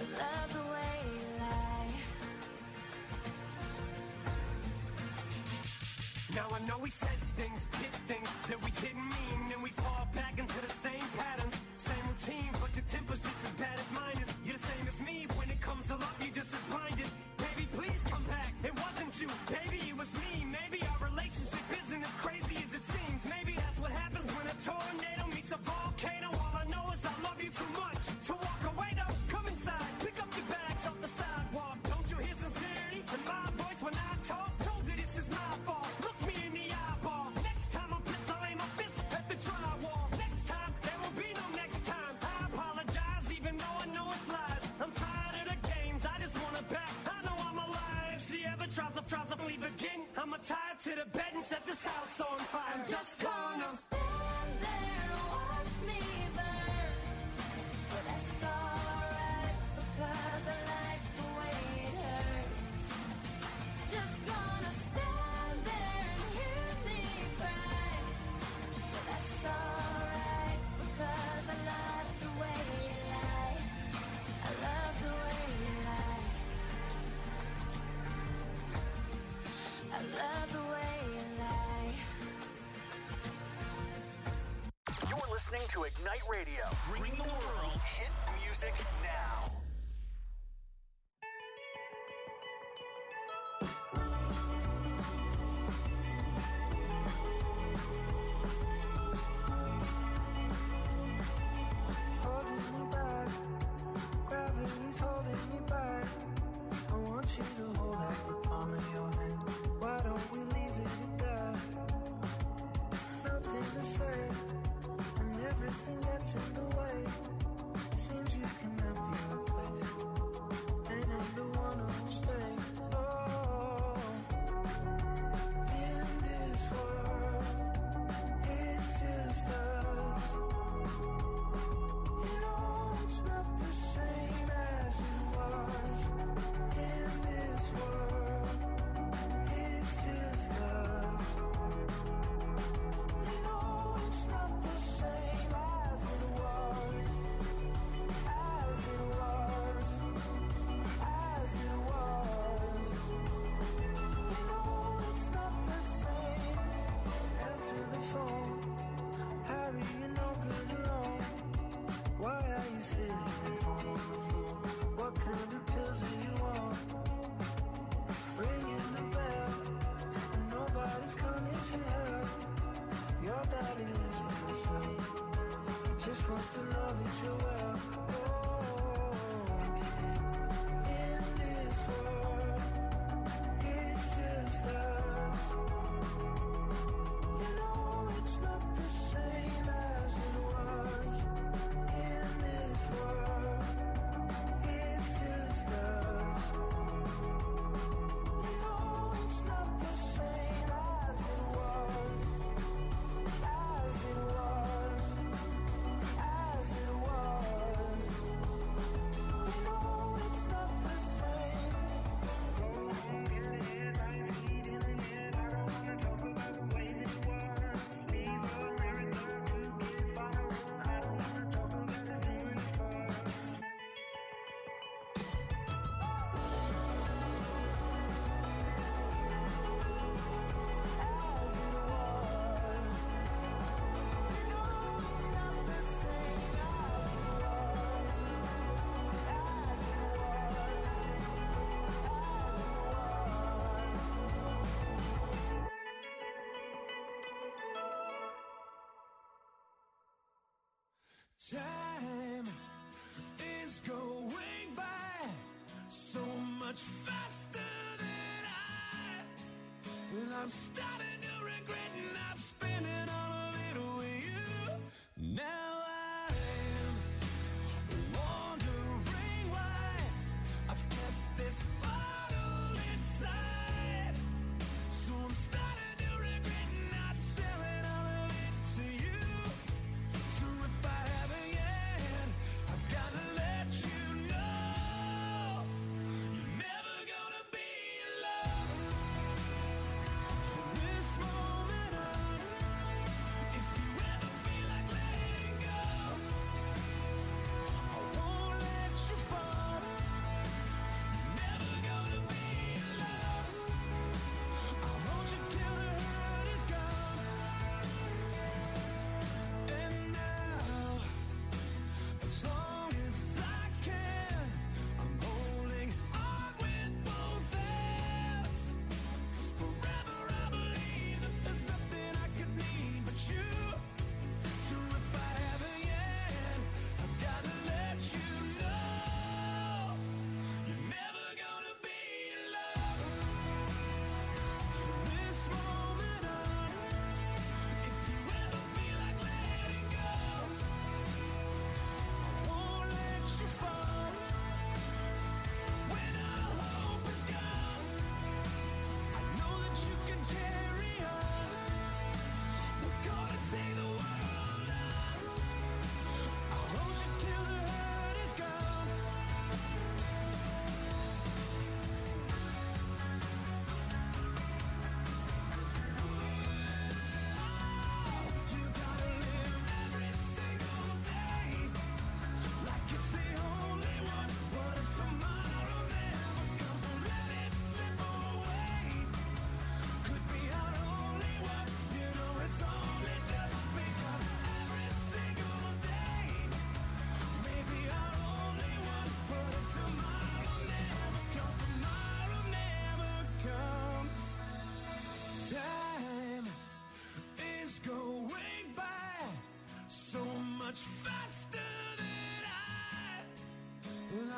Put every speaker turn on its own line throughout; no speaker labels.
love the way you lie.
Now I know we said things, did things that we didn't mean, and we fall back into the same patterns, same routine, but your temper's just as bad as mine is. You're the same as me when it comes to love, you're just as blinded. Baby, please come back, it wasn't you, baby, it was me. Maybe our relationship isn't as crazy as it seems. Maybe that's what happens when a tornado meets a volcano. All I know is I love you too much to walk away though. Come inside, pick up your bags off the sidewalk. Don't you hear sincerity in my voice when I talk? Told you this is my fault. Look me in the eyeball. Next time I'm pissed, I'll aim my fist at the drywall. Next time, there will be no next time. I apologize even though I know it's lies. I'm tired of the games, I just wanna back. I know I'm alive. If she ever tries to leave again, I'ma tie her to the bed and set this house on fire. I'm just gonna
stand there and watch me burn. But that's alright, because I like the way it hurts. Just gonna stand there and hear me cry. But that's alright, because I love the way you lie. I love the way you lie. I love the way you lie.
You're listening to Ignite Radio. Bring the world hit music now.
Holding me back, gravity's holding me back. I want you to hold out the palm of your hand. Why don't we leave it at that? Nothing to say, and everything gets in the way. Seems you cannot be replaced, and I'm the one who'll stay. Oh, in this world, it's just us. You know it's not the same as it was. In this world, it's just us. You know it's not the same as it was. As it was. As it was. You know it's not the same. Answer the phone. Harry, you're no good alone. Why are you sitting at home on the floor? What kind of pills are you on? Ringing the bell, and nobody's coming to help. Your daddy lives by himself. He just wants to know that you're well. Oh, in this world, it's just us. You know it's not the same as it was. In this world, it's just us. You know it's not the same as it was. As it was. As it was. You know it's not the same. Go home, get it, lights, heat in the net. I don't wanna talk about the way that it was. Leave America, 2 kids follow her. I don't wanna talk about us doing it first. As it was. You know it's not the same as it was. As it was. As it was. Time is going by so much faster than I'm starting to regret, and I'm spending all of it with you. Now I'm wondering why I've kept this bottle inside. So I'm starting to regret not selling all of it to you. So if I haven't yet, I've gotta let you know you're never gonna be alone. So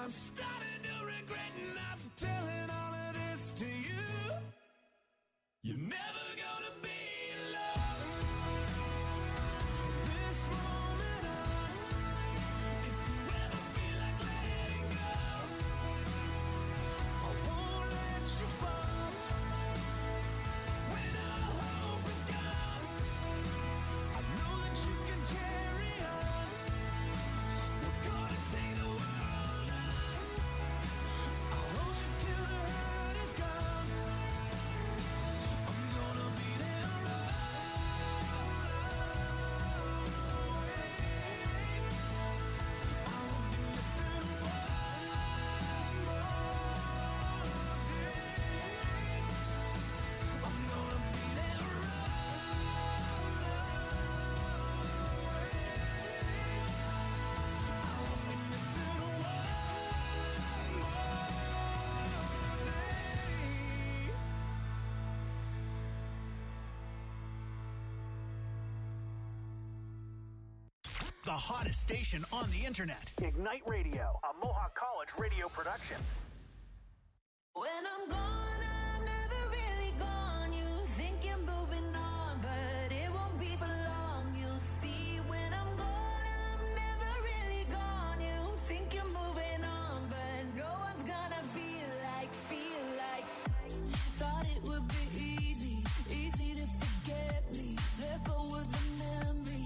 I'm starting to regret not telling all of this to you. You're never gonna be alone from this moment on. If you ever feel like letting go, I won't let you fall. When all hope is gone, I know that you can carry on. We're gonna take the world on. I'll hold you till the hurt is gone. I'm gonna be there I won't be missing one more day. I'm gonna be there I won't be missing one more day.
The hottest station on the internet. Ignite Radio, a Mohawk College radio production.
When I'm gone, I'm never really gone. You think you're moving on, but it won't be for long. You'll see when I'm gone, I'm never really gone. You think you're moving on, but no one's gonna feel like. Thought it would be easy to forget me. Let go of the memories.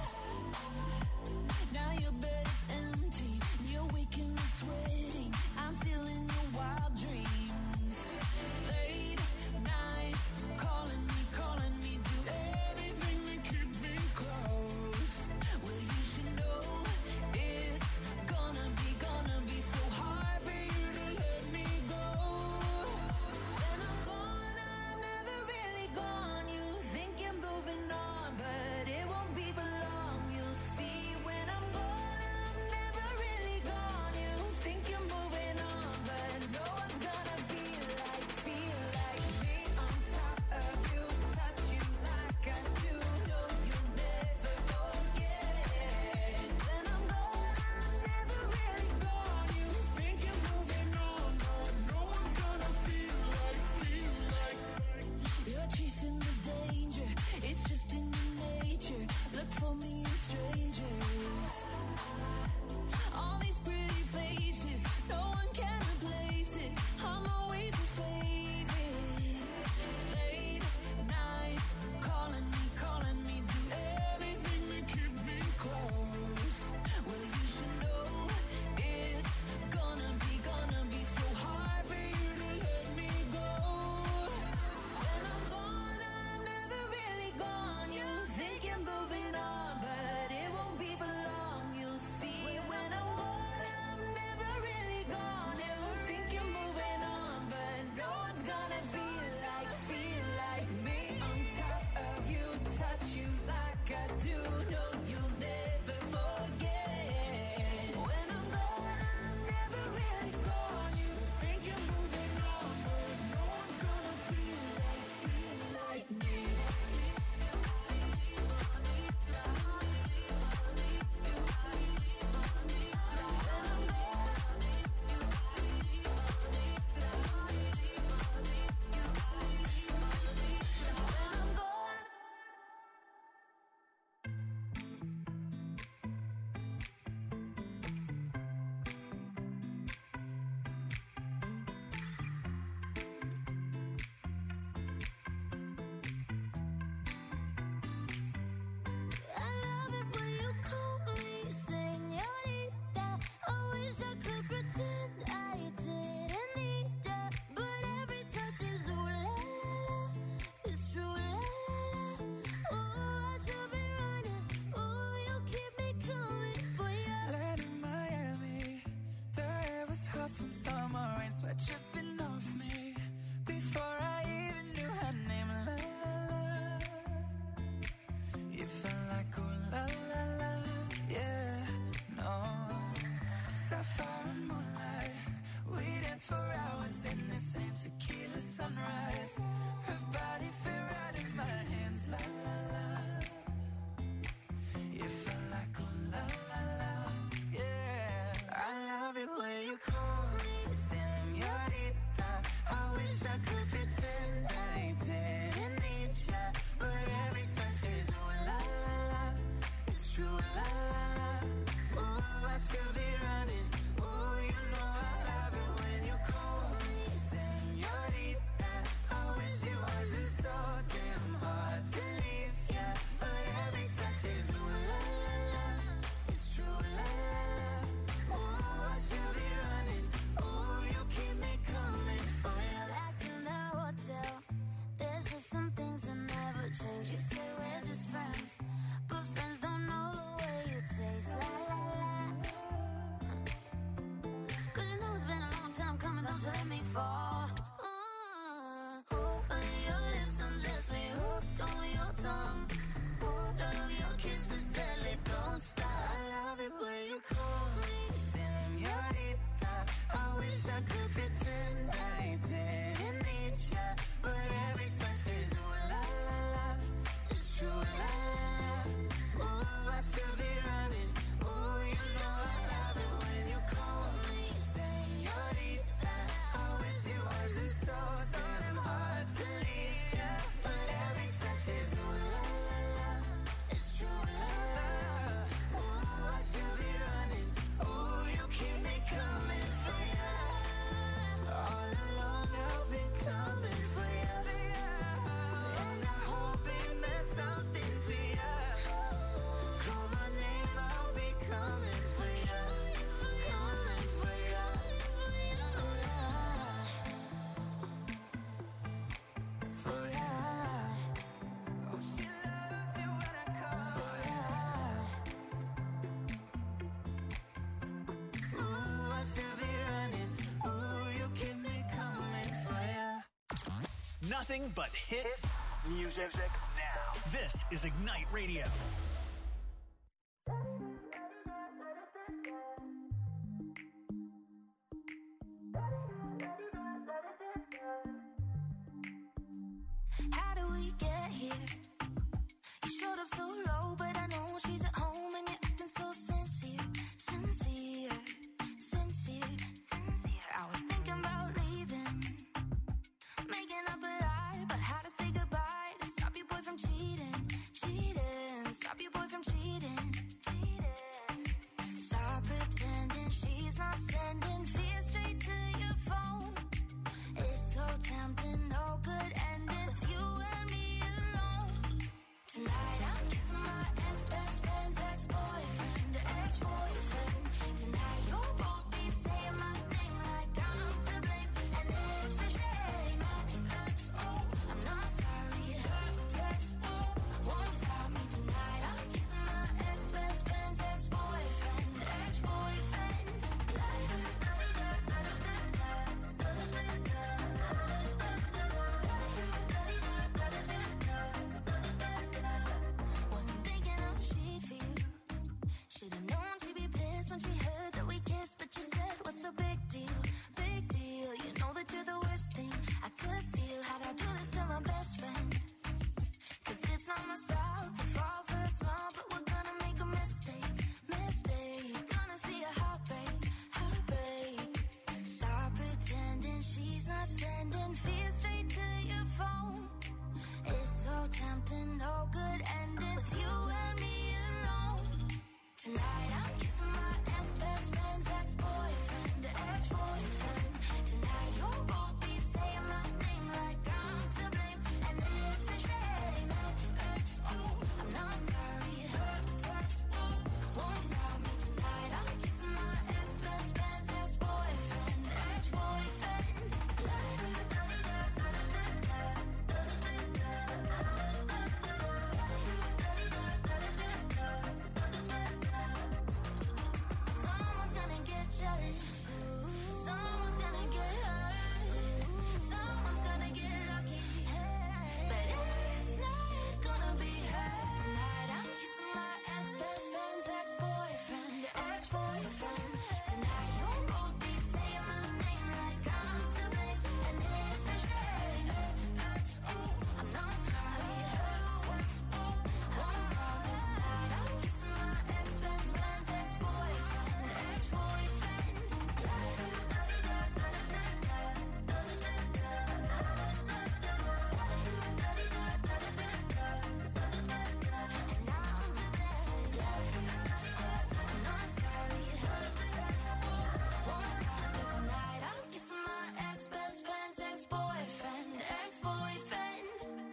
Now your bed is empty, and you're waking up sweating. I'm still in your wild dreams. Late nights, calling me, do anything to keep me close. Well, you should know it's gonna be so hard for you to let me go. When I'm gone, I'm never really gone. You think you're moving on, but it won't be for long. You'll see when I'm gone, I'm never really gone. You think you're moving on, but no one's gonna feel like me on top of you, touch you like I do. No, you'll never forget. When I'm gone, I'm never really gone. You think you're moving on, but no one's gonna feel like. You're chasing the danger, it's just in your nature. Look for me in strangers. All these pretty faces, no one can replace it. I'm always your favorite. Late nights, calling me, do anything to keep me close. Well, you should know it's gonna be so hard for you to let me go. When I'm gone, I'm never really gone. You think you're moving on, but it won't be for long. You'll see when I'm gone, I'm never really gone. You think you're moving on, but no one's gonna feel like me on top of you, touch you like I do. No, you'll never forget. When I'm gone, I'm never really gone. You think you're moving on, but no one's gonna feel like me. I love it when you call me señorita. I wish I could pretend I didn't need ya, but every touch is ooh la la la. It's true la la la. Oh, I should be running. Oh, you keep me coming for ya.
Land in Miami, the air was hot from summer rain, sweat dripping off me. Before I even knew her name, la la la. You felt like ooh la la la, yeah, no. Sapphire and moonlight, we danced for hours in the same tequila sunrise. Her body fit right in my hands, la la la. You felt like ooh la la la, yeah. I love it when you
let me fall. Open your lips, undress me, hooked on your tongue. Love your kisses, deadly, don't stop. I love it when you call me señorita. I wish I could pretend I didn't need ya, but every touch is ooh la la la. It's true la la la. Ooh, I should be running. Ooh, you know I love it when you call me señorita. I wish it wasn't so damn hard to leave ya, but every touch is ooh la la la. It's true la la. Ooh, I should be running. Ooh, you keep me coming for ya. All along I've been coming for ya, and I hope it meant something to ya. Call my name, I'll be coming for ya, coming for ya. For ya. Oh, she loves you when I call for ya. Ooh, I should be running. Ooh, you keep me coming for ya.
Nothing but hit music now. This is Ignite Radio.
How do we get here? You showed up so low, but I know she's at home and you're acting so sincere, sincere, sincere. I was thinking about leaving, making up a lie about how to say goodbye to stop your boy from cheating, cheating, stop your boy from cheating. Stop pretending she's not sending fear straight to your phone. It's so tempting, no good ending with you and me alone. Tonight I'm kissing my ex-best friend's ex-boyfriend, ex-boyfriend. Tonight you'll both be saying my name like I'm to blame, and it's a shame. I'm not sorry. Won't stop me tonight. I'm kissing my ex-best friend's ex-boyfriend, ex-boyfriend. Wasn't thinking how she'd feel. Should've known she'd be pissed when she heard that we kissed, but you said, what's the big deal? Big deal. You know that you're the worst thing I could steal. How'd I do this to my best friend? 'Cause it's not my style to fall for a smile, but we're gonna make a mistake, mistake. Gonna see a heartbreak, heartbreak. Stop pretending she's not sending fear straight to your phone. It's so tempting, no good ending with you and me alone. Tonight I'm kissing my ex-best friend's ex-boyfriend, ex-boyfriend. Tonight you'll both be saying my name like I'm to blame, and it's a shame. I'm not sorry. Won't stop me tonight. I'm kissing my ex-best friend's ex-boyfriend, ex-boyfriend. Someone's gonna get jealous. Someone's gonna get hurt. Someone's gonna get lucky. But it's not gonna be her. Tonight I'm kissing my ex-best friend's ex-boyfriend, ex-boyfriend. Tonight you'll both be saying my name like I'm to blame, and it's a shame. I'm not sorry. Won't stop me tonight. I'm kissing my ex-best friend's ex-boyfriend, ex-boyfriend. And I'm to blame. I'm not sorry. Won't stop me tonight. I'm kissing my ex-best friend's ex-boyfriend, ex-boyfriend.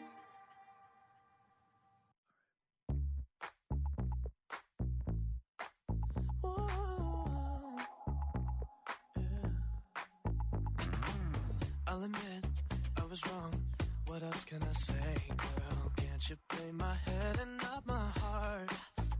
I'll admit I was wrong. What else can I say, girl? Can't you play my head and not my heart?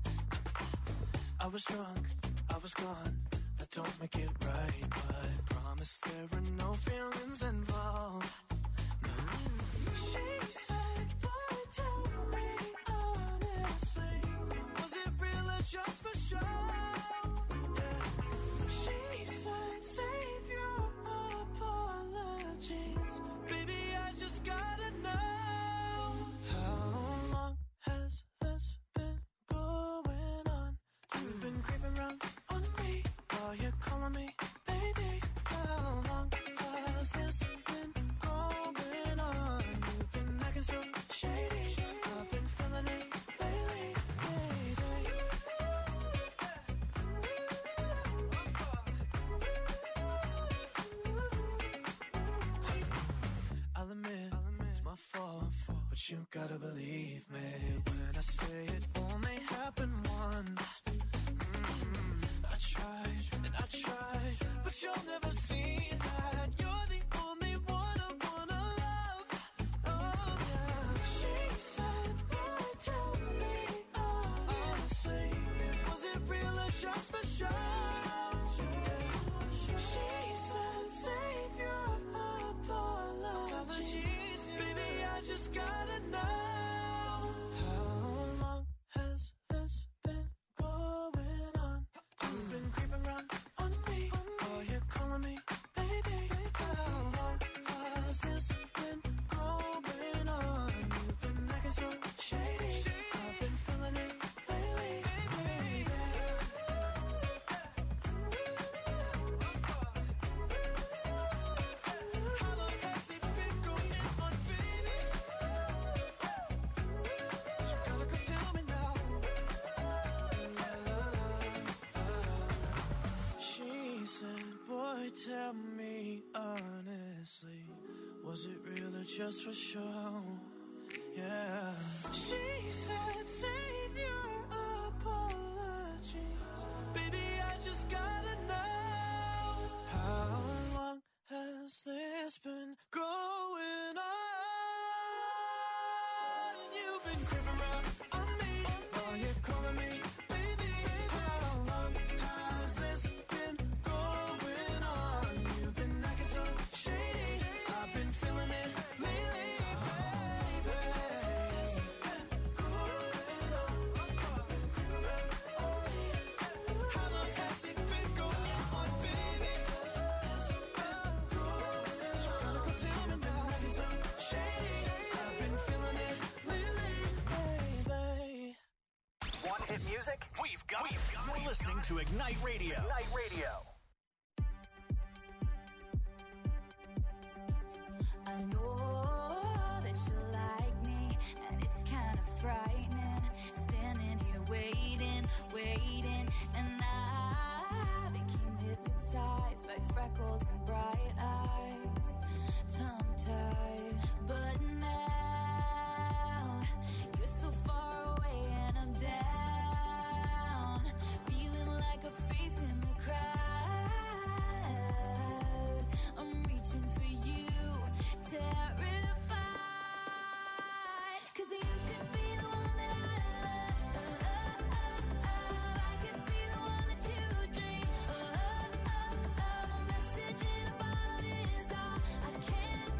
I was drunk, I was gone. That don't make it right, but promise Promise there are no feelings involved. No. She said, boy, tell me honestly, was it real or just for show? Yeah. She said, save your apologies. Baby, I just gotta know. How long has this been going on? You've been creeping around on me while you're calling me baby. How long has this been going on? You've been acting so shady. I've been feeling it lately, baby. I'll admit, it's my fault, but you gotta believe me when I say it only happened once. I tried and I tried, but you'll never see that. You're the only one I wanna love. Oh yeah. She said, boy, tell me honestly, was it real or just for show? She said, save your apologies. Baby, I just gotta know. How long has this been going on? You've been creeping around on me while you're calling me baby. How long has this been going on? You've been acting so shady. I've been feeling it lately, baby. How long has it been going on, baby? You gotta go tell me now. She said, boy, tell me honestly, was it real or just for show? Yeah. She said, save your apologies. Baby, I just gotta know. How long has this been going on? You've been creeping around on me while you're calling me baby. How long has this been going on? You've been acting so shady. I've been feeling it lately, baby. Going on. Been creeping around on me. How long has it been going on, baby? You gotta go tell me now. Acting so shady. I've been feeling it lately, baby.
Want hit music? We've got it. You're listening to Ignite Radio. Ignite Radio.
I know that you like me, and it's kind of frightening. Standing here waiting, and I became hypnotized by freckles and bright eyes, tongue-tied. But now you're so far away, and I'm down, feeling like a face in the crowd. I'm reaching for you, terrified, 'cause you could be the one that I love. I could be the one that you dream. A message in a bottle is all I can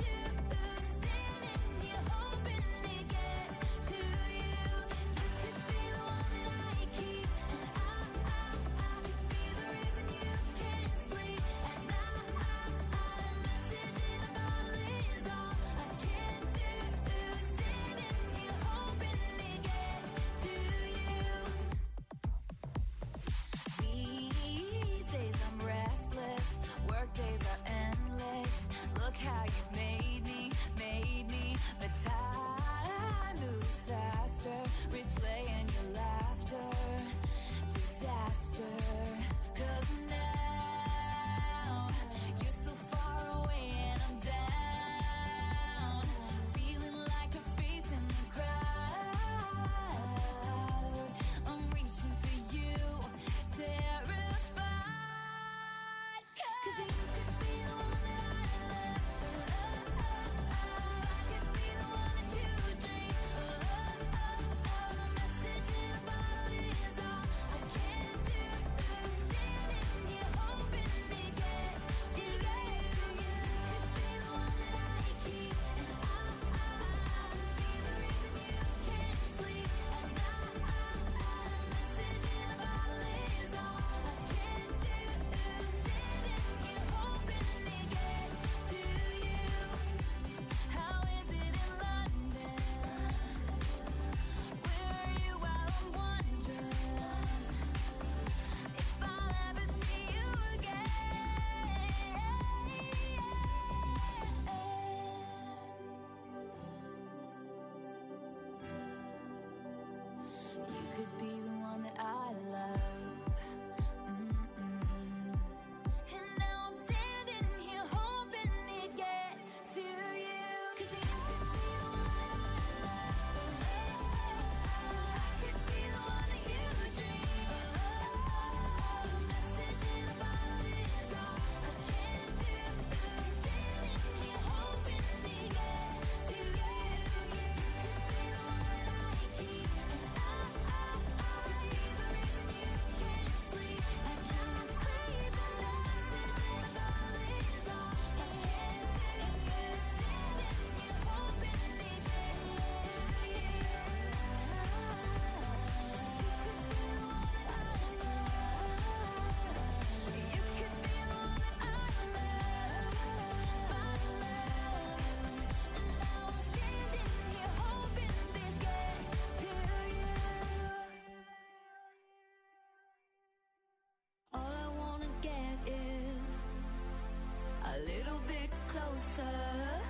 little bit closer.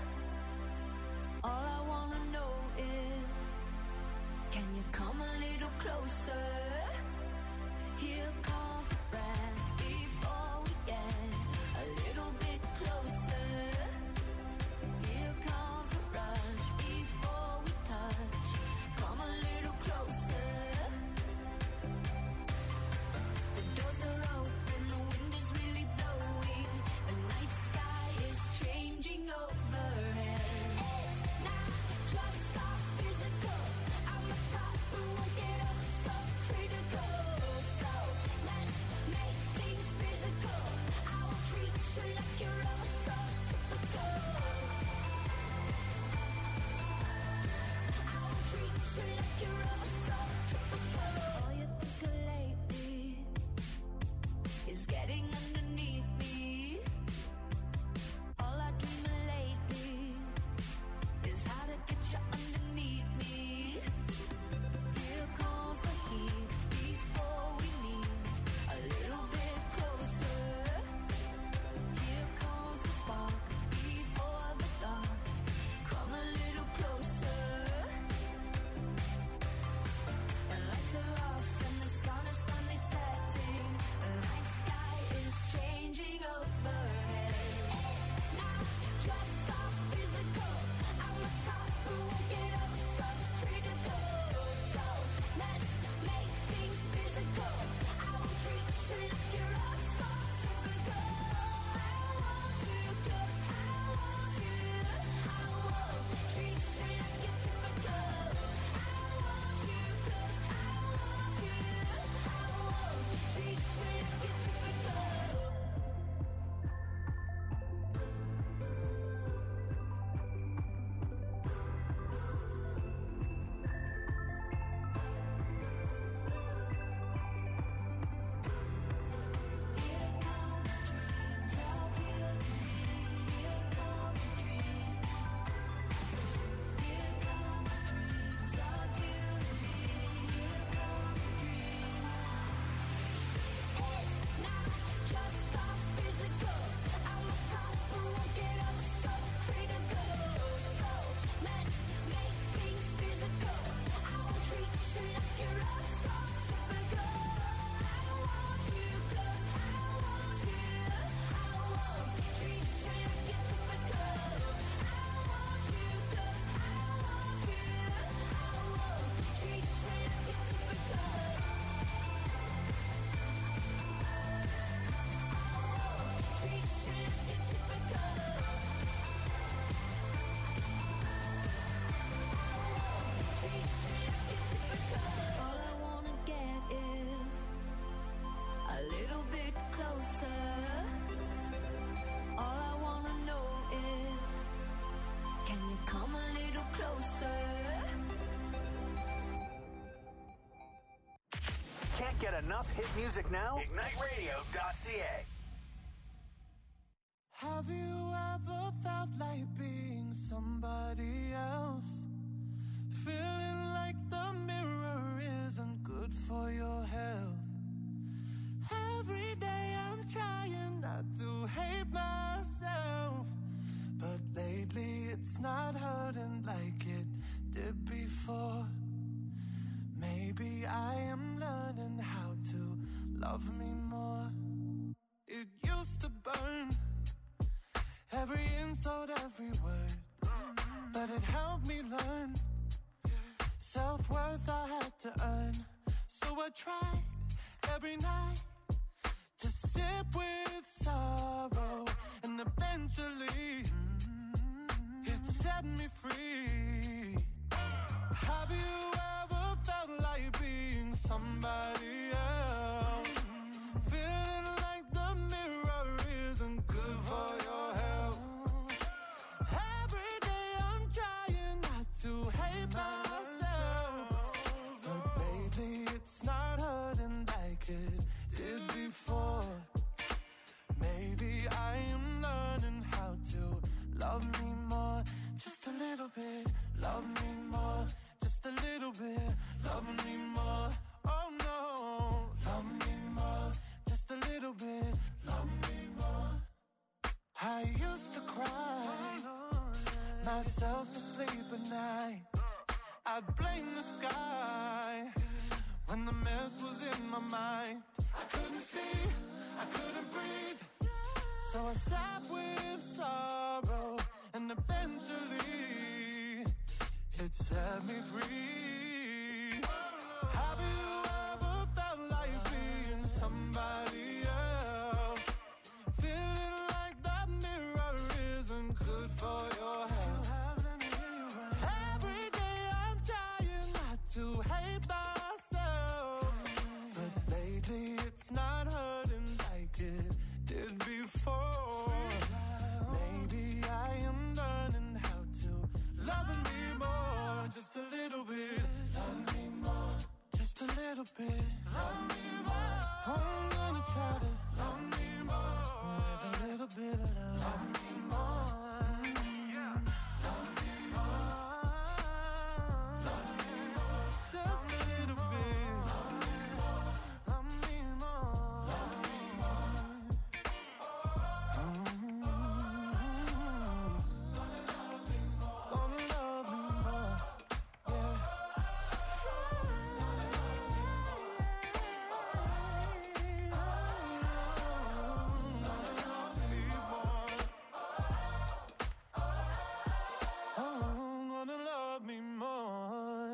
All I wanna know is, can you come a little closer? Here comes the breath before we get a little bit closer. Here comes the rush before we touch. Come a little closer. The doors are open, the wind is really blowing. The night sky is changing overhead. It's not just our physical. I'm a top who won't get up so critical. So let's make things physical. I will treat you like you're all so typical. I will treat you like you're all so typical. All you think of lately is getting underneath me. All I dream of lately is how to get you underneath me. Here comes the heat before we meet a little bit closer. Here comes the spark before the dark. Come a little closer. The lights are off and the sun is finally setting. The night sky is changing overhead. It's not just our physical. I'm a top who won't get up so critical. So let's make things physical. I will treat you like you're all so typical. I want you 'cause I want you. I won't treat you like you're typical. I want you 'cause I want you. I won't treat you like you're typical. Here come dreams of you. Here come dreams. Here come dreams of you. Here come dreams. It's not just our physical. I'm a top who won't get up so critical. So let's make things physical. I will treat you like you're all so typical. I want you 'cause I want you. I won't treat you like you're typical. I want you 'cause I want you. I won't treat you like you're typical. Treat you like you're typical. Treat you like you're typical. All I wanna get is a little bit closer. All I wanna know is, can you come a little closer?
Can't get enough hit music now? IgniteRadio.ca.
Have you ever felt like being somebody else? Feeling like the mirror isn't good for your health. Every day I'm trying not to hate myself, but lately it's not hurting like it did before. Maybe I am learning how to love me more. It used to burn, every insult, every word, but it helped me learn. Self-worth I had to earn, so I tried every night to sit with sorrow, and eventually it set me free. Have you ever felt like being somebody else? Feeling like the mirror isn't good for your health. Every day I'm trying not to hate myself, but lately it's not hurting like it did before. Maybe I am learning how to love me more. Just a little bit, love me more. Just a little bit, love me more. Oh no, love me more. Just a little bit, love me more.
I used to cry myself to sleep at night. I'd blame the sky when the mess was in my mind. I couldn't see, I couldn't breathe, so I sat with sorrow, and eventually it set me free. Have you ever felt like being somebody else? Feeling like that mirror isn't good for your health. Every day I'm trying not to hate myself, but lately it's not hurting like it did before. Maybe I am learning how to love me more, just a little bit. Love me more, just a little bit. Love me more. I'm gonna try to love me more with a little bit of love. Love me more. Yeah. Love me more. Love me more. Just a little bit. Love me more. Love me more. Love me more. Gonna love me more. Yeah. Gonna love me more.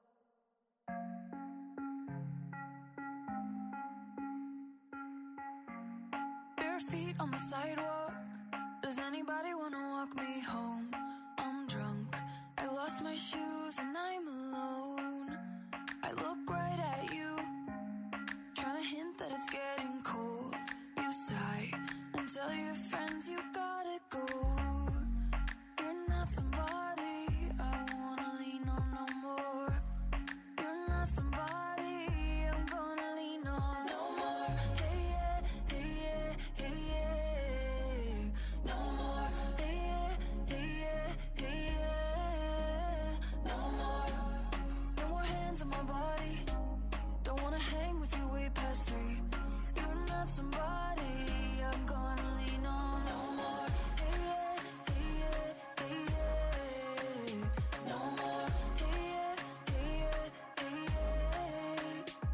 Bare feet on the sidewalk. Does anybody wanna walk me home? I'm drunk. I lost my shoes and I'm alone. I look right at you, trying to hint that it's getting cold. You sigh and tell your friends you gotta go. You're not somebody I wanna lean on no more. You're not somebody I'm gonna lean on no more. Hey yeah, hey yeah, hey yeah. No more. Hey yeah, hey yeah, hey yeah. No more. No more hands on my body. Don't wanna hang with you way past 3. You're not somebody I'm gonna lean on no more. Hey yeah, hey yeah, hey yeah. No more. Hey yeah, hey yeah, hey yeah.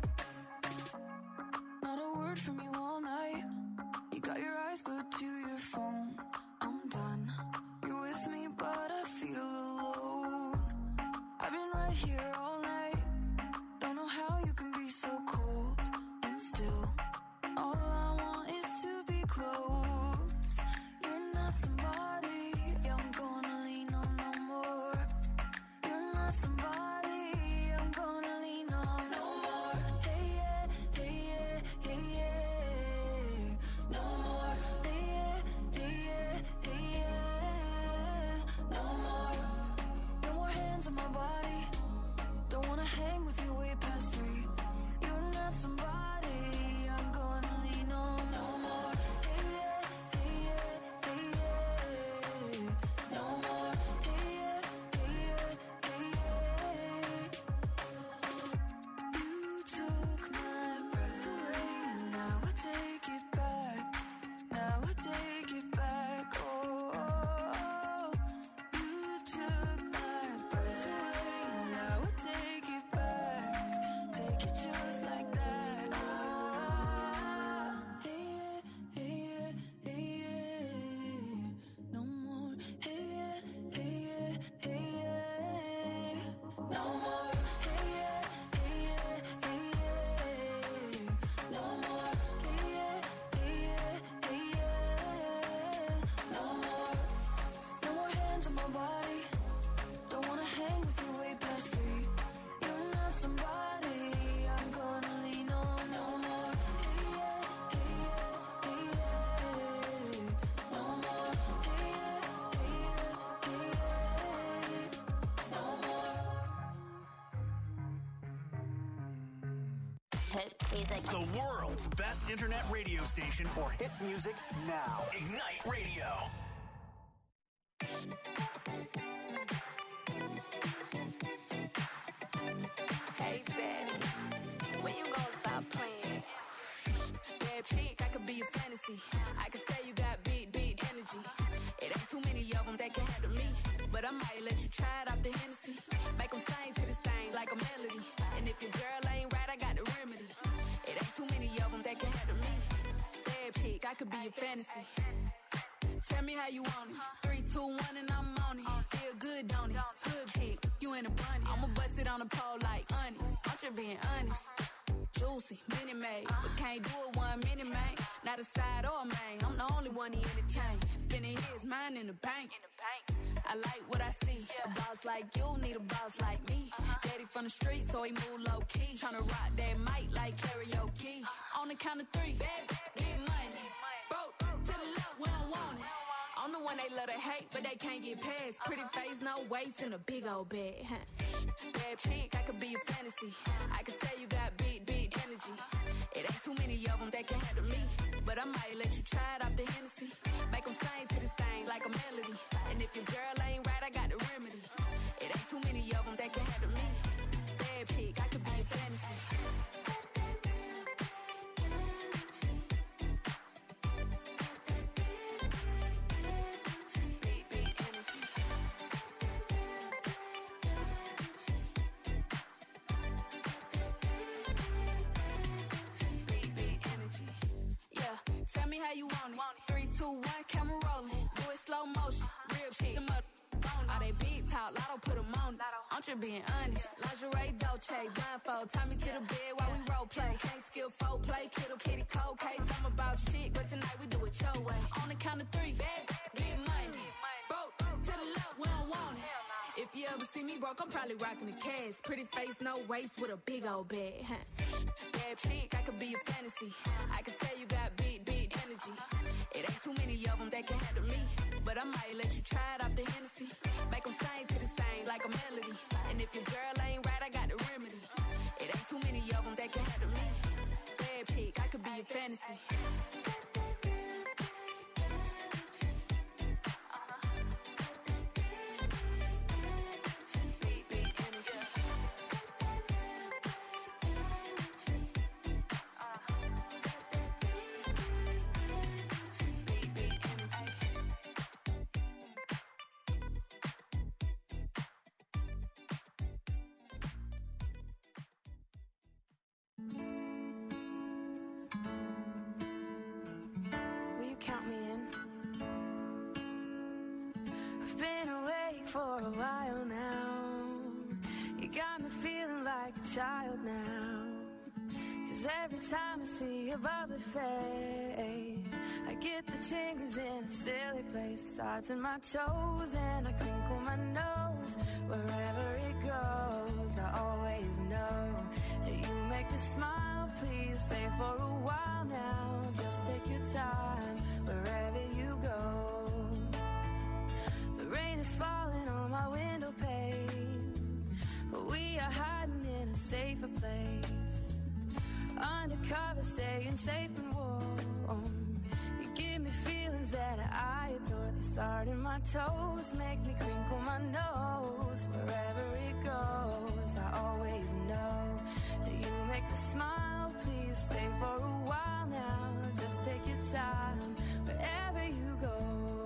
Not a word from you all night. You got your eyes glued to your phone. I'm done. You're with me, but I feel alone. I've been right here all night. Don't know how you can be so cold and still. All I want is to be close. You're not somebody I'm gonna lean on no more. You're not somebody I'm gonna lean on no more. Hey yeah, hey yeah, hey yeah. No more. Hey yeah, hey yeah, hey yeah. No more. No more hands on my body. Don't wanna hang with you way past 3. You're not somebody I'm gonna lean on no more. Hey yeah, hey yeah, hey yeah. No more. Hey yeah, hey yeah, hey yeah. You took my breath away, and now I take it back. Now I take it back. Oh, you took my breath away, and now I take it back. Take it just like that. Ah, hey yeah, hey yeah, hey yeah. No more. Hey yeah, hey yeah, hey yeah. No more. Hey yeah, hey yeah, hey yeah. No more. Hey yeah, hey yeah, hey yeah. No more. No more hands on my body. Don't wanna hang with you way past 3. You're not somebody I'm gonna lean on no more. Hey yeah, hey yeah, hey yeah. No more. Hey yeah, hey yeah, hey yeah. No more.
Hit music. The world's best internet radio station for hit music now. Ignite Radio.
Hey, Daddy, when you gonna stop playing? Bad chick, I could be a fantasy. I could tell you got big energy.
they can handle me. But I might let you try it off the Hennessy. Make them sing to this thing like a melody. And if your girl ain't right, I got the remedy. It ain't too many of them that can handle me. Bad chick, I could be your fantasy. Tell me how you want it. 3, 2, 1, and I'm on it. Feel good, don't it? Hood chick, you in a bunny. I'ma bust it on the pole like honest. I'm just being honest. Juicy, mini made, but can't do it 1 minute, man. Not a side or a main. I'm the only one he entertain. Spending his mind in the bank. I like what I see. A boss like you need a boss like me. Daddy from the street, so he move low key. Tryna rock that mic like karaoke. On the count of 3, baby, get money. Broke to the left, we don't want it. I'm the one they love to hate, but they can't get past. Pretty face, no waist, and a big old bag. Bad chick, I could be a fantasy. I could tell you got big energy. It ain't too many of them that can handle me. But I might let you try it off the Hennessy. Make them sing to this thing like a melody. And if your girl ain't right, I got the remedy. It ain't too many of them that can handle me. Bad chick, I could be a fantasy. Tell me how you want it. 3, 2, 1, camera rolling. Do it slow motion. Real shit. Them up on all they big talk. Lotto put them on it. I'm just being honest. Lingerie, Dolce, blindfold. Tie me to the bed while we role play. Can't skill folk play. Kittle kitty cold case. I'm about shit, but tonight we do it your way. On the count of 3, baby, get money. Broke to the left, we don't want it. If you ever see me broke, I'm probably rocking the cash. Pretty face, no waist, with a big old bag. Bad chick, I could be a fantasy. I could tell you got big energy. It ain't too many of them that can handle me. But I might let you try it off the Hennessy. Make them sing to this thing like a melody. And if your girl ain't right, I got the remedy. It ain't too many of them that can handle me. Bad chick, I could be a fantasy.
Count me in. I've been awake for a while now. You got me feeling like a child now. 'Cause every time I see your bubbly face, I get the tingles in a silly place. It starts in my toes and I crinkle my nose. Wherever it goes, I always know that you make me smile. Please stay for a while now. Just take your time wherever you go. The rain is falling on my window pane, but we are hiding in a safer place. Undercover, staying safe and warm. You give me feelings that I adore. They start in my toes, make me crinkle my nose. Wherever it goes, I always know that you make me smile. Please stay for a while now. Just take your time wherever you go.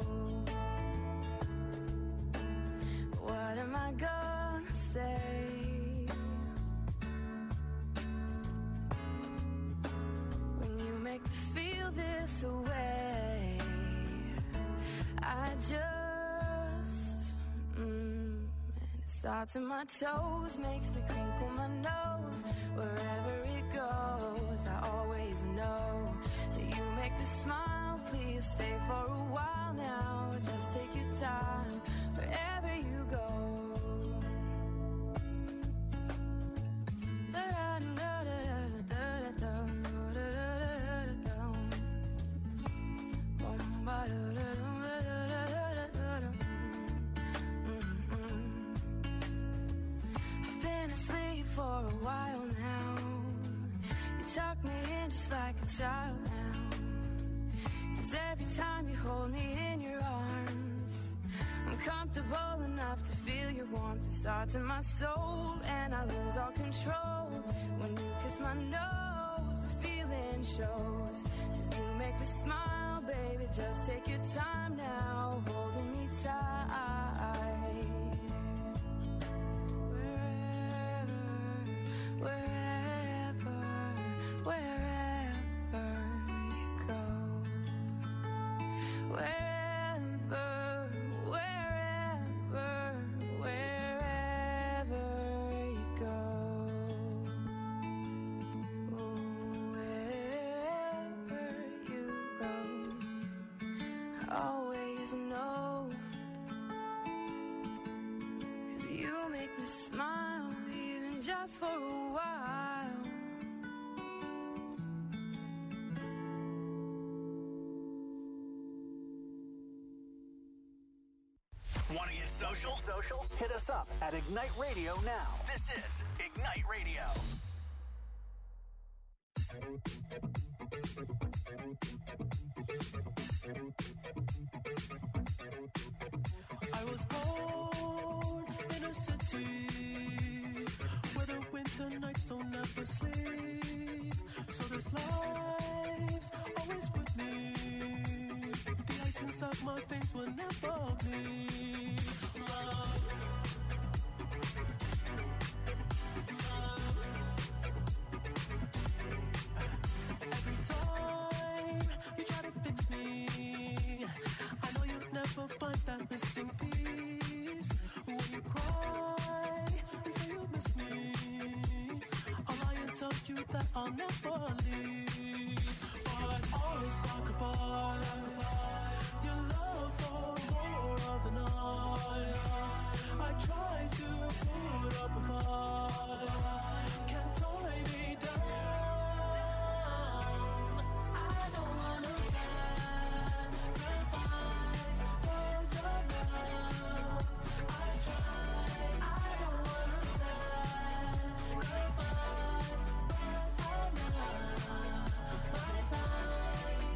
What am I gonna say? When you make me feel this way, I just and it starts in my toes, makes me crinkle my nose. Wherever it goes, I always know that you make me smile. Please stay for a while now. Just take your time wherever you go. I've been asleep for a while now. You tuck me in just like a child now. 'Cause every time you hold me in your arms, I'm comfortable enough to feel your warmth. It starts in my soul and I lose all control. When you kiss my nose, the feeling shows. 'Cause you make me smile, baby, just take your time now, holding me tight. wherever, wherever, wherever you go. Wherever you go, I always know, 'cause you make me smile, even just for a while.
Want to get social? Hit us up at Ignite Radio now. This is Ignite Radio.
I was born in a city where the winter nights don't ever sleep. So this life's always with me. The ice inside my veins will never bleed. Love. Every time you try to fix me, I know you'll never find that missing piece. When you cry and say you miss me, I'll lie and tell you that I'll never leave. But always sacrifice your love for more of the night. I try to put up a fight, can't tie me down. I don't wanna sacrifice for your love. I try, I don't wanna sacrifice for your love. My time,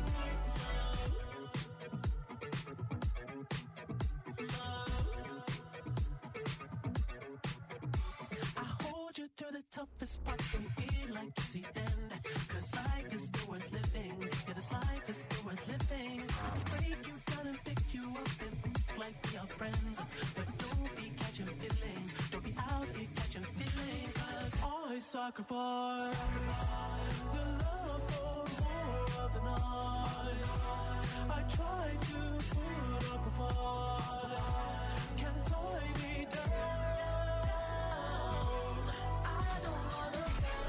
I hold you through the toughest parts and feel like it's the end. 'Cause life is still worth living. Yeah, this life is still worth living. I can break you down and pick you up and think like we are friends. But don't be catching feelings. Don't be out here catching feelings. 'Cause I sacrifice your love for more of the night. I try to put up a fight, can't tie me down. I don't wanna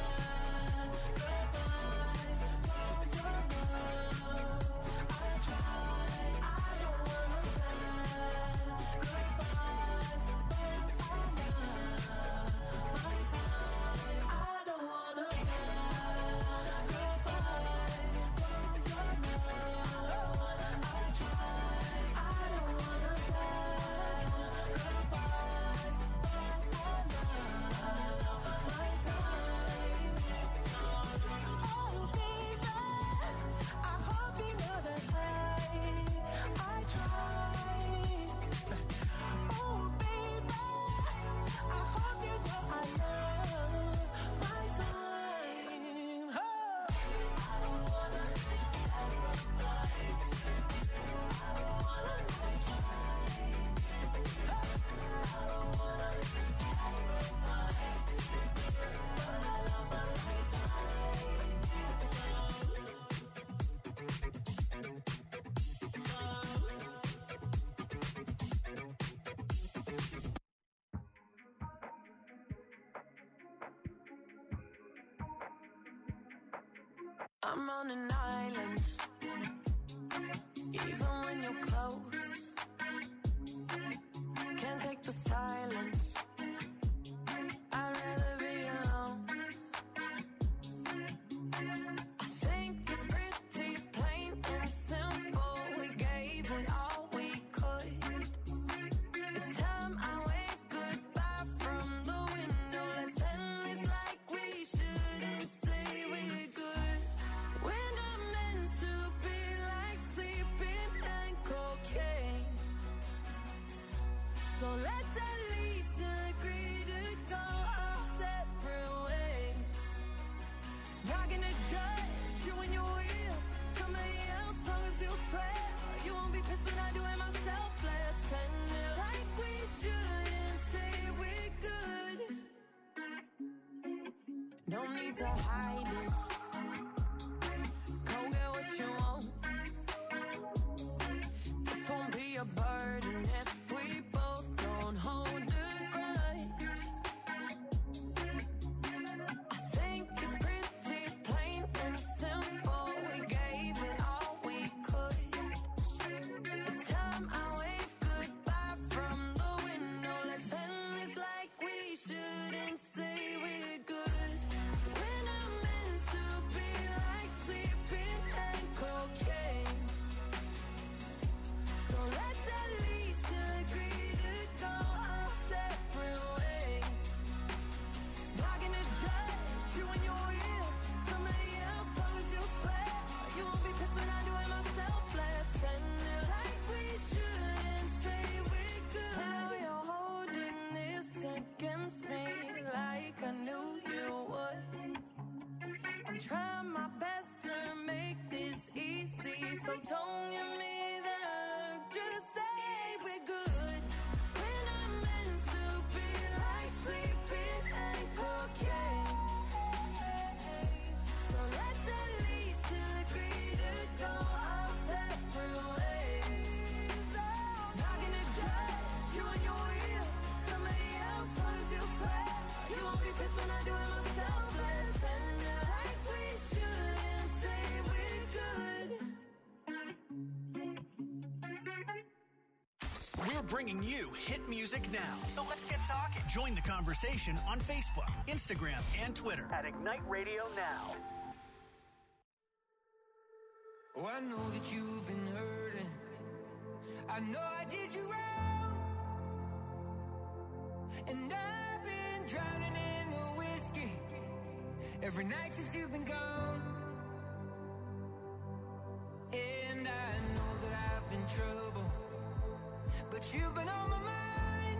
sacrifice for your love. I try, I don't wanna sacrifice for your love. My time, I don't wanna sacrifice for your love. I try, I don't wanna sacrifice for your love. My time. Oh baby, I hope you know that I try. Oh baby, I hope you know I love my time. Oh. I don't wanna sacrifice. I don't wanna try. I don't wanna sacrifice. But I love my time.
I'm on an island, even when you're close. Can't take the silence. I'd rather be alone. I think it's pretty plain and simple. We gave it all we could. It's time I wave goodbye from the window. Let's end this like we shouldn't say we're good. We're not meant to be like sleeping and cocaine. So let's at least agree to go our separate ways. Not gonna judge you when you're with somebody else, long as you swear you won't be pissed when I do it myself. Let's end it like we shouldn't say we're good. No need to hide it. Go get what you want.
try my best to make this easy. So don't give me that look, just say we're good. When I'm meant to be like sleeping and cocaine. So let's at least agree to go our separate ways. Not gonna judge you on your wheel. Somebody else knows you fair. You won't be pissed when I do it myself. Let's end it like we should and say we're good.
We're bringing you hit music now. So let's get talking. Join the conversation on Facebook, Instagram, and Twitter at Ignite Radio Now.
Oh, I know that you've been hurting. I know I did you wrong. And I've been drowning in the whiskey every night since you've been gone. And I know that I've been trouble, but you've been on my mind.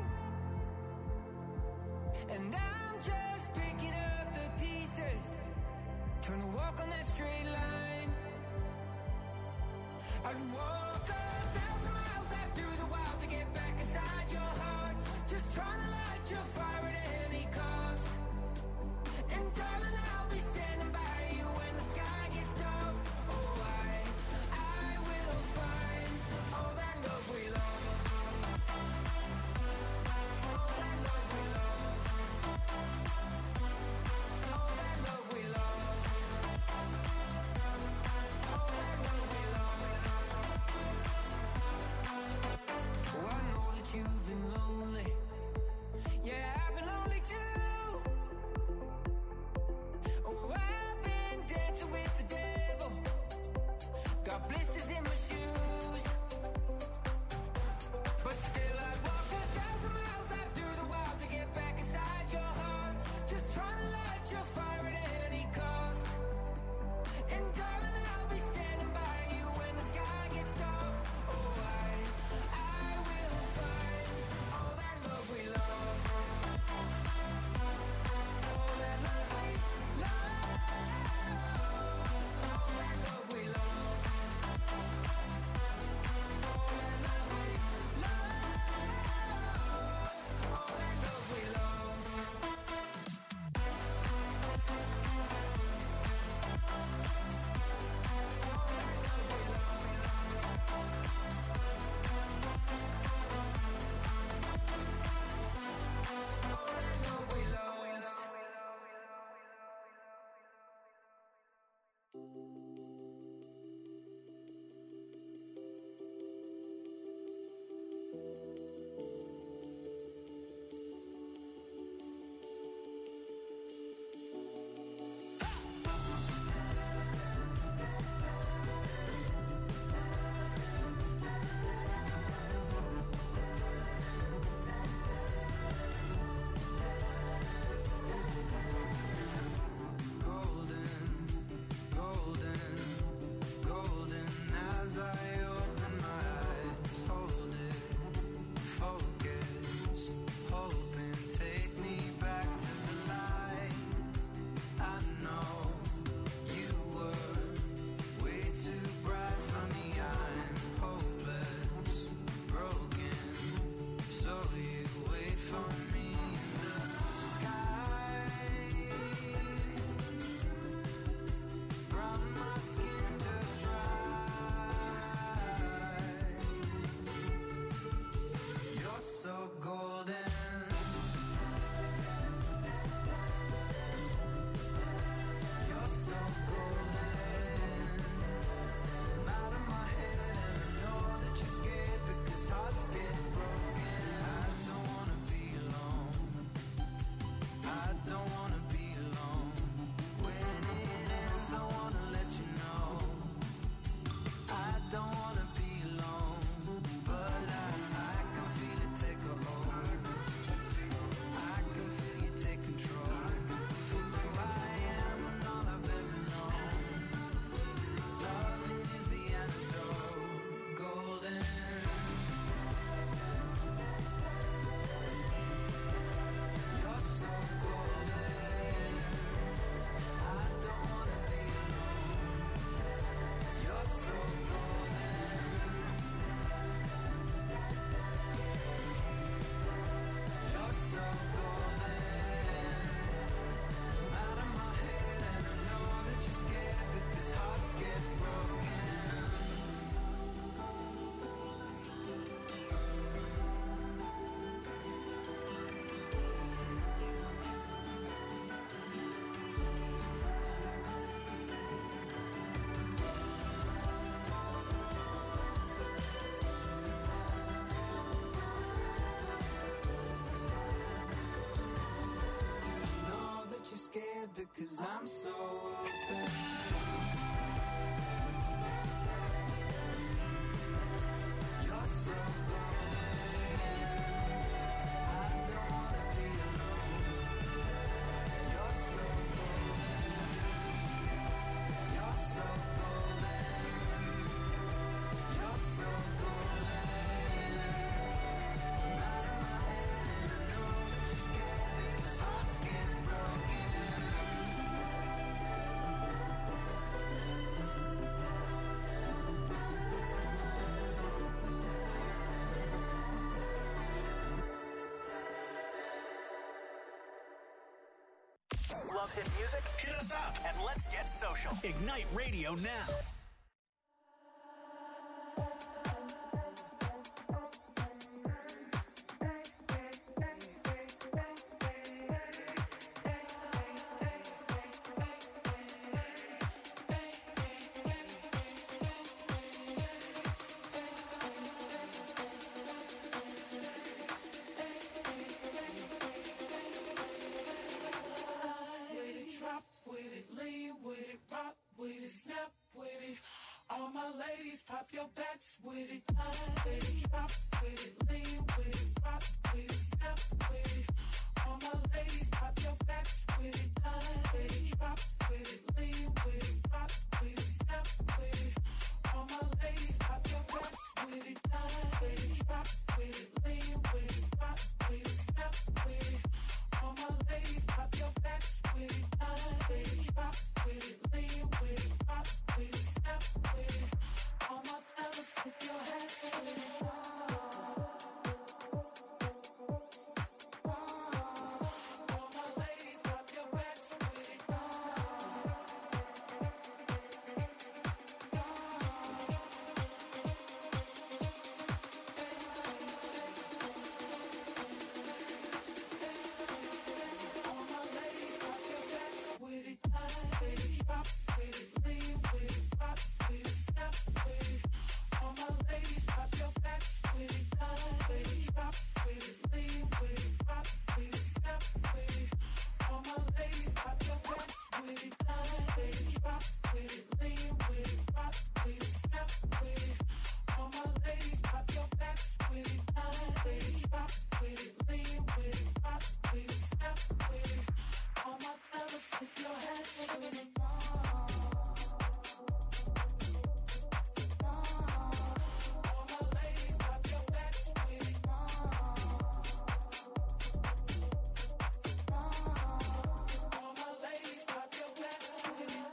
And I'm just picking up the pieces, trying to walk on that straight line. I'd walk 1,000 miles out through the wild to get back inside your heart. Just trying to light your fire at any cost. And darling, I'll be standing by you when the sky gets dark. Oh, I will find all that love we lost. All that love we lost. All that love we lost. All that love we lost.
I'm so open. You're so golden. I don't wanna be alone. You're so golden. You're so golden. You're so golden. I'm out of my head and I know that you're scared because hearts getting broken.
Love hit music? Hit us up and let's get social. Ignite Radio now.
With it, drop with it, lean with it, rock with it, snap with it. All my ladies, pop your backs with it. With it, drop with it, lean with it, rock with it, snap with it. All my ladies, pop your backs with it. With it, drop with it, lean with it, rock with it, snap with it. All my ladies, pop your backs with it. With it, drop with it, lean with it, rock with it, snap with it. All my ladies, pop your backs with it. With it, drop with it, lean with it, rock with it, snap with it. All my fellas, tip your hats with it. All my ladies, pop your backs with it. All my ladies, pop your backs with it. With it, drop with it, lean with it, rock with it, snap with it. All my ladies, pop your backs with it. With it, drop with it, lean with it, rock with it, snap with it. All my ladies, pop your backs with it. With it, drop with it, lean with it, rock with it, snap with it. All my ladies, pop your backs with it. With it, drop with it, lean with it, rock with it, snap with it. All my fellas, tip your hats with it. All my ladies, pop your backs with it. All my ladies, pop your backs with it.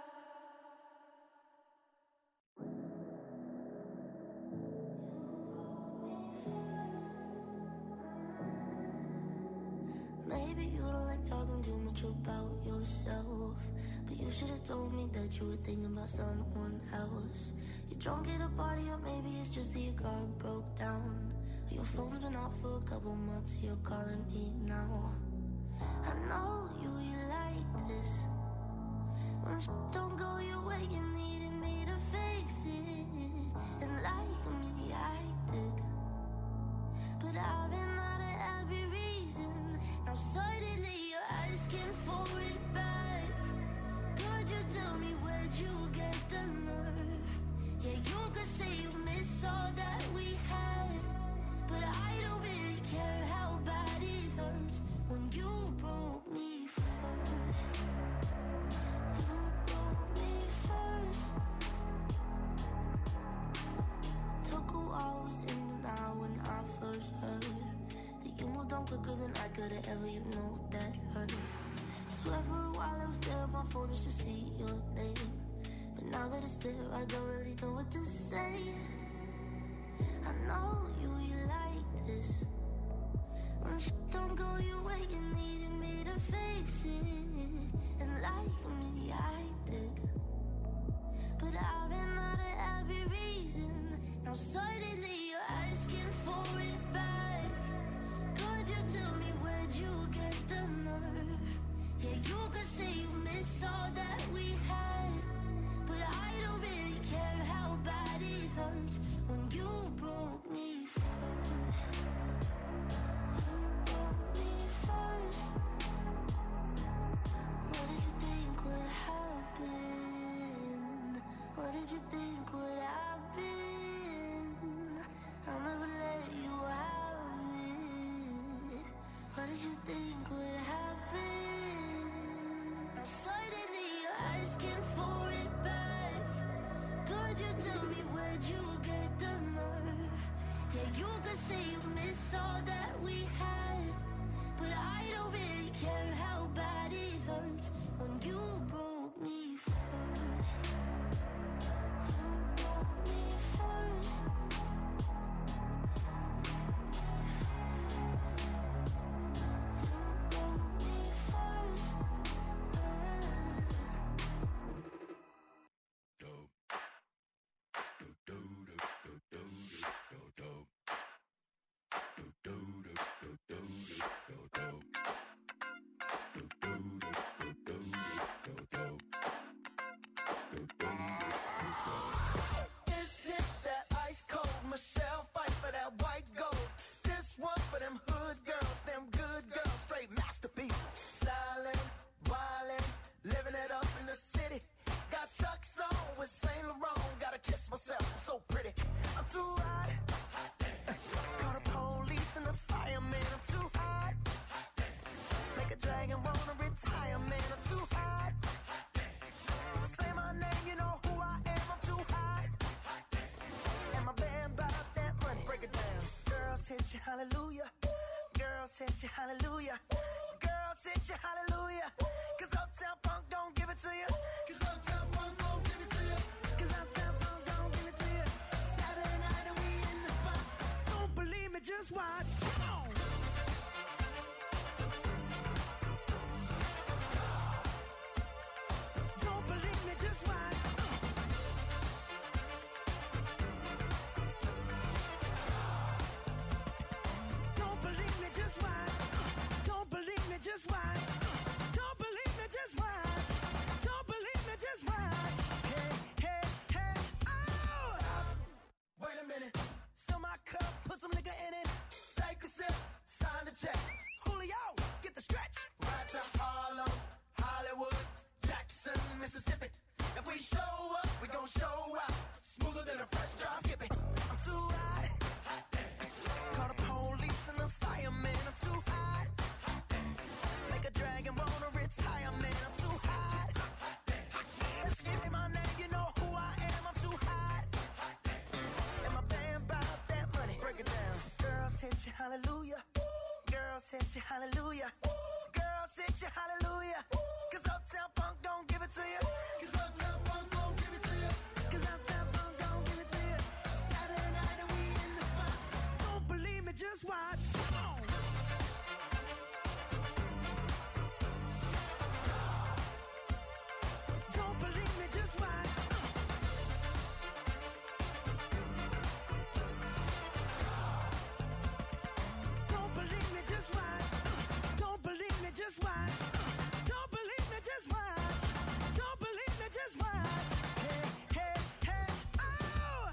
Maybe you don't like talking too much about yourself, but you should have told me that you were thinking about someone else. You're drunk at a party, or maybe it's just that your car broke down. Or your phone's been off for a couple months, so you're calling me now. I know you like this. When shit don't go your way, you needed me to fix it. And like me, I did. But I've been out of every reason. Now suddenly you're asking for it back. Could you tell me where'd you get the nerve? Yeah, you could say you miss all that we had, but I don't really care how bad it hurts when you broke me first. You broke me first. Took a while, I was in denial when I first heard that you moved on quicker than I could have ever, you know that hurt. Swear for a while I was there on my phone just to see your name, but now that it's there, I don't really know what to say. I know you like this. When shit don't go your way, you needed me to fix it. And like me, I did. But I've been out of every reason. Now suddenly you're asking for it back. Could you tell me where'd you get the nerve? Yeah, you could say you miss all that we had, but I don't really care how bad it hurts when you broke me first. You broke me first. What did you think
you think would happen? Now suddenly you're asking for it back. Could you tell me where'd you get the nerve? Yeah, you could say you miss all that we had, but I don't really care how bad it hurts when you broke me first. You broke me first.
This hit that ice cold Michelle fight for that white gold. This one for them hood girls, them good girls, straight masterpieces. Styling, wildin', living it up in the city. Got Chuck's on with Saint Laurent. Gotta kiss myself, I'm so pretty. I'm too hot. Call the police and the fireman. I'm too hot. Make a dragon wanna retire, man. I'm too hot. Say my name, you know who I am. I'm too hot. And my band bought that money. Break it down. Girls hit you, hallelujah. Girls hit you, hallelujah. Girls hit you, hallelujah. Cause Uptown Funk don't give it to you. Cause Uptown Funk don't give it to you. Cause Uptown Funk don't give it to you. Saturday night and we in the spot. Don't believe me, just watch. Come on. Don't believe me, just watch. Don't believe me, just watch. Don't believe me, just watch. Don't believe me, just watch. Don't believe me, just watch. Hey, hey, hey, oh! Stop. Wait a minute. Fill my cup, put some nigga in it. Take a sip, sign the check. Julio, get the stretch. Right to Harlem, Hollywood, Jackson, Mississippi. If we show up, we gon' show out. Smoother than a fresh drop. Skip it. I'm too hot. Call the police and the fireman. I'm too hot. Make a dragon wanna retire, man. I'm too hot. Let's give me my name, you know who I am. I'm too hot. And my band bought that money. Break it down. Girls hit you, hallelujah. Girls hit you, hallelujah. Girls hit you, hallelujah. Cause Uptown Funk don't give it to you. Cause Uptown Funk don't give it to you. Cause Uptown Funk don't give it to you. Saturday night and we in the spot. Don't believe me, just watch. Come on. Don't believe me, just watch. Don't believe me, just watch. Don't believe me, just watch. Don't believe me, just watch. Don't believe me, just watch. Hey, hey, hey, oh!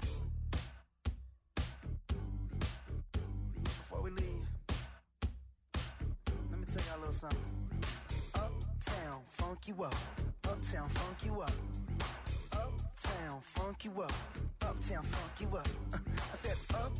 Before we leave, let me tell y'all a little something. Uptown, funk you up. Uptown, funk you up. Uptown, funk you up. Uptown, funk you up. I said up.